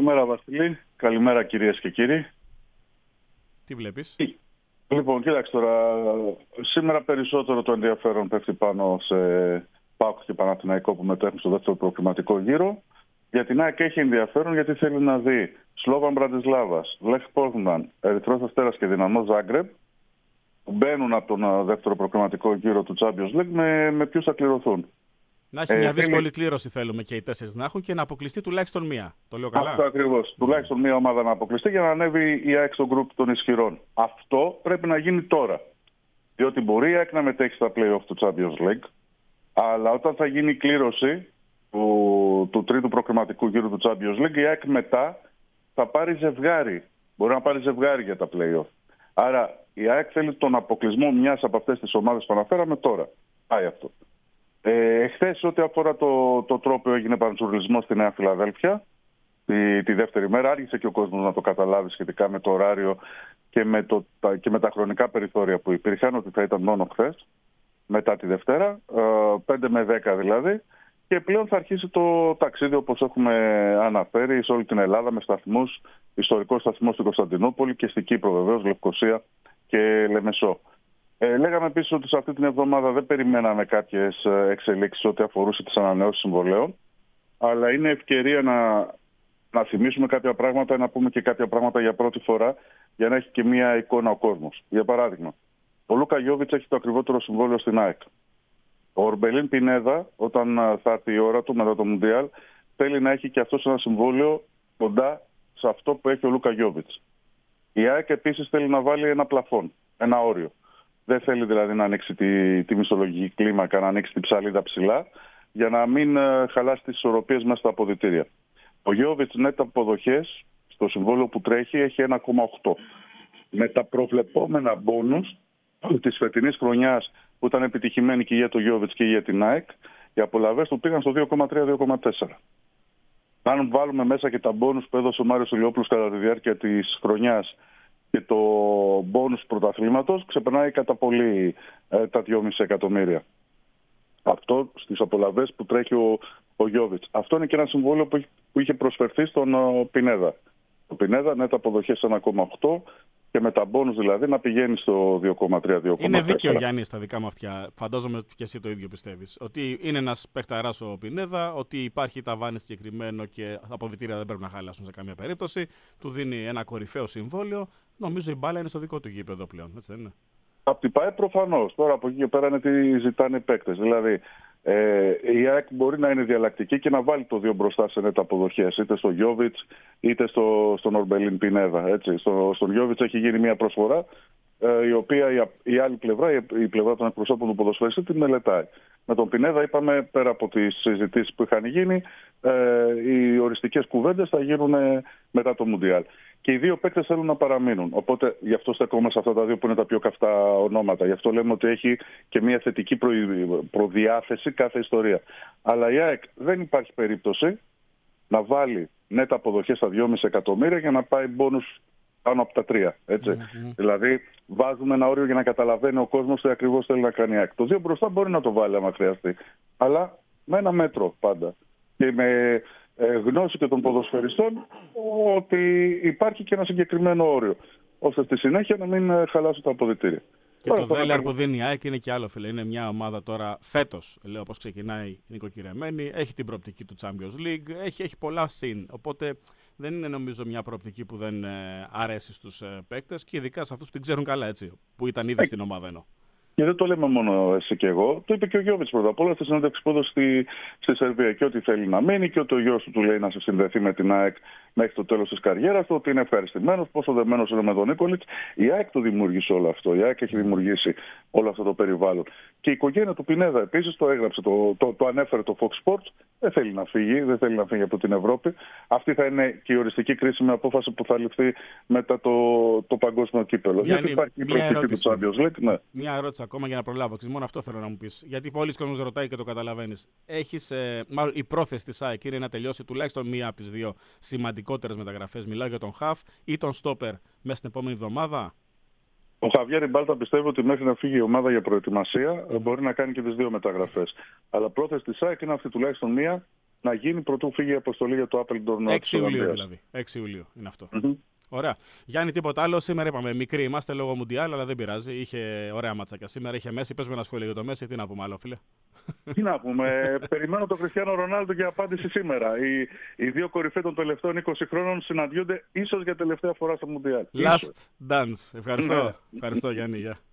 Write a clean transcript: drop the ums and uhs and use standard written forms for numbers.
Καλημέρα Βασίλη, καλημέρα κυρίες και κύριοι. Τι βλέπεις? Λοιπόν, κοίταξε τώρα, σήμερα περισσότερο το ενδιαφέρον πέφτει πάνω σε ΠΑΟΚ και Παναθηναϊκό που μετέχουν στο δεύτερο προκριματικό γύρο. Για την ΑΕΚ έχει ενδιαφέρον γιατί θέλει να δει Σλόβαν Μπραντισλάβας, Λεχ Πόζναν, Ερυθρός Αστέρας και Δυναμό Ζάγκρεπ που μπαίνουν από τον δεύτερο προκριματικό γύρο του Champions League με ποιους θα κληρωθούν. Να έχει μια δύσκολη κλήρωση θέλουμε και οι τέσσερις να έχουν και να αποκλειστεί τουλάχιστον μία. Το λέω καλά? Αυτό ακριβώς. Τουλάχιστον μία ομάδα να αποκλειστεί για να ανέβει η ΑΕΚ στο γκρουπ των ισχυρών. Αυτό πρέπει να γίνει τώρα. Διότι μπορεί η ΑΕΚ να μετέχει στα play-off του Champions League, αλλά όταν θα γίνει η κλήρωση του τρίτου προκριματικού γύρου του Champions League, η ΑΕΚ μετά θα πάρει ζευγάρι. Μπορεί να πάρει ζευγάρι για τα play-off. Άρα η ΑΕΚ θέλει τον αποκλεισμό μιας από αυτές τις ομάδες που αναφέραμε τώρα. Πάει αυτό. Εχθές, ό,τι αφορά το τρόπο, έγινε παντσουρλισμός στη Νέα Φιλαδέλφια. Τη δεύτερη μέρα άργησε και ο κόσμος να το καταλάβει σχετικά με το ωράριο και με τα χρονικά περιθώρια που υπήρχαν, ότι θα ήταν μόνο χθες, μετά τη Δευτέρα, 5 με 10 δηλαδή. Και πλέον θα αρχίσει το ταξίδι, όπως έχουμε αναφέρει, σε όλη την Ελλάδα με σταθμούς, ιστορικό σταθμό στην Κωνσταντινούπολη και στην Κύπρο βεβαίως, Λευκοσία και Λεμεσό. Λέγαμε επίσης ότι σε αυτή την εβδομάδα δεν περιμέναμε κάποιες εξελίξεις ό,τι αφορούσε τις ανανεώσεις συμβολέων, αλλά είναι ευκαιρία να θυμίσουμε κάποια πράγματα, να πούμε και κάποια πράγματα για πρώτη φορά, για να έχει και μία εικόνα ο κόσμος. Για παράδειγμα, ο Λούκα Γιόβιτς έχει το ακριβότερο συμβόλαιο στην ΑΕΚ. Ο Ορμπελίν Πινέδα, όταν θα έρθει η ώρα του μετά το Μουντιάλ, θέλει να έχει και αυτός ένα συμβόλαιο κοντά σε αυτό που έχει ο Λούκα Γιόβιτς. Η ΑΕΚ επίσης θέλει να βάλει ένα πλαφόν, ένα όριο. Δεν θέλει δηλαδή να ανοίξει τη μισθολογική κλίμακα, να ανοίξει την ψαλίδα ψηλά, για να μην χαλάσει τις ισορροπίες μέσα στα αποδυτήρια. Ο Γιόβιτς net αποδοχές στο συμβόλαιο που τρέχει έχει 1,8. Με τα προβλεπόμενα μπόνους της φετινής χρονιάς που ήταν επιτυχημένη και για το Γιόβιτς και για την ΑΕΚ, οι απολαβές του πήγαν στο 2,3-2,4. Αν βάλουμε μέσα και τα μπόνους που έδωσε ο Μάριος Ηλιόπουλος κατά τη διάρκεια της χρονιάς και το μπόνους πρωταθλήματος, ξεπερνάει κατά πολύ τα 2,5 εκατομμύρια. Αυτό στις απολαβές που τρέχει ο Γιόβιτς. Αυτό είναι και ένα συμβόλαιο που είχε προσφερθεί στον Πινέδα. Ο Πινέδα net αποδοχές 1,8 και με τα μπόνους δηλαδή να πηγαίνει στο 2,3-2,4. Είναι δίκαιο, Γιάννη, στα δικά μου αυτιά. Φαντάζομαι και εσύ το ίδιο πιστεύεις. Ότι είναι ένας παιχταράς ο Πινέδα, ότι υπάρχει ταβάνι συγκεκριμένο και τα αποδυτήρια δεν πρέπει να χαλάσουν σε καμία περίπτωση. Του δίνει ένα κορυφαίο συμβόλαιο. Νομίζω η μπάλα είναι στο δικό του γήπεδο πλέον. Έτσι δεν είναι? Από την ΠΑΕ προφανώς. Τώρα από εκεί και πέρα είναι τι ζητάνε οι παίκτες. Δηλαδή η ΑΕΚ μπορεί να είναι διαλλακτική και να βάλει το 2 μπροστά σε net αποδοχές, είτε στο Γιόβιτς είτε στον Ορμπελίν Πινέδα. Έτσι. Στον Γιόβιτς έχει γίνει μια προσφορά η οποία η άλλη πλευρά, η πλευρά των εκπροσώπων του ποδοσφαιριστή, την μελετάει. Με τον Πινέδα είπαμε, πέρα από τις συζητήσεις που είχαν γίνει, οι οριστικές κουβέντες θα γίνουν μετά το Μουντιάλ. Και οι δύο παίκτες θέλουν να παραμείνουν. Οπότε γι' αυτό στεκόμαστε σε αυτά τα δύο που είναι τα πιο καυτά ονόματα. Γι' αυτό λέμε ότι έχει και μια θετική προδιάθεση κάθε ιστορία. Αλλά η ΑΕΚ δεν υπάρχει περίπτωση να βάλει net αποδοχές στα 2,5 εκατομμύρια για να πάει μπόνους πάνω από τα 3. Έτσι. Δηλαδή βάζουμε ένα όριο για να καταλαβαίνει ο κόσμος τι ακριβώς θέλει να κάνει η ΑΕΚ. Το 2 μπροστά μπορεί να το βάλει άμα χρειαστεί. Αλλά με ένα μέτρο πάντα. Και με γνώση και των ποδοσφαιριστών ότι υπάρχει και ένα συγκεκριμένο όριο, ώστε στη συνέχεια να μην χαλάσουν τα αποδυτήρια. Και το δέλεαρ που δίνει η ΑΕΚ είναι και άλλο, φίλε. Είναι μια ομάδα τώρα φέτος, λέω, όπως ξεκινάει νοικοκυρεμένη, έχει την προοπτική του Champions League, έχει πολλά συν. Οπότε δεν είναι νομίζω μια προοπτική που δεν αρέσει στους παίκτες και ειδικά σε αυτούς που την ξέρουν καλά, έτσι, που ήταν ήδη στην ομάδα εννοώ. Και δεν το λέμε μόνο εσύ και εγώ. Το είπε και ο Γιόβιτς πρώτα απ' όλα στη συνέντευξη που έδωσε στη Σερβία. Και ότι θέλει να μείνει και ότι ο γιος του λέει να σε συνδεθεί με την ΑΕΚ μέχρι το τέλος της καριέρας του. Ότι είναι ευχαριστημένος, πόσο δεμένος είναι με τον Νίκολιτς. Η ΑΕΚ το δημιούργησε όλο αυτό. Η ΑΕΚ έχει δημιουργήσει όλο αυτό το περιβάλλον. Και η οικογένεια του Πινέδα επίσης το έγραψε, το ανέφερε το Fox Sports. Δεν θέλει να φύγει από την Ευρώπη. Αυτή θα είναι και η οριστική κρίσιμη απόφαση που θα ληφθεί μετά το παγκόσμιο κύπελλο. Γιατί υπάρχει η προοπτική του Champions League. Ναι. Μια ερώτηση ακόμα για να προλάβω. Μόνο αυτό θέλω να μου πεις. Γιατί πολλοί κόσμος ρωτάει και το καταλαβαίνεις. Μάλλον η πρόθεση της ΑΕΚ είναι να τελειώσει τουλάχιστον μία από τις δύο σημαντικότερες μεταγραφές. Μιλάω για τον Χαφ ή τον Στόπερ μέσα στην επόμενη εβδομάδα. Ο Χαβιέρ Μπάλτα πιστεύω ότι μέχρι να φύγει η ομάδα για προετοιμασία μπορεί να κάνει και τις δύο μεταγραφές. Αλλά πρόθεση της ΑΕΚ είναι αυτή τουλάχιστον μία να γίνει πρωτού φύγει η αποστολή για το Appledorn. 6 Ιουλίου δηλαδή. 6 Ιουλίου είναι αυτό. Ωραία. Γιάννη, τίποτα άλλο. Σήμερα είπαμε μικροί είμαστε λόγω Μουντιάλ, αλλά δεν πειράζει. Είχε ωραία ματσάκια σήμερα. Είχε Μέση. Πες με ένα σχόλιο για το Μέση. Τι να πούμε άλλο, φίλε. Τι να πούμε. Περιμένω τον Κριστιάνο Ρονάλντο για απάντηση σήμερα. Οι δύο κορυφαίοι των τελευταίων 20 χρόνων συναντιόνται ίσως για τελευταία φορά στο Μουντιάλ. Last dance. Ευχαριστώ. Ευχαριστώ, Γιάννη.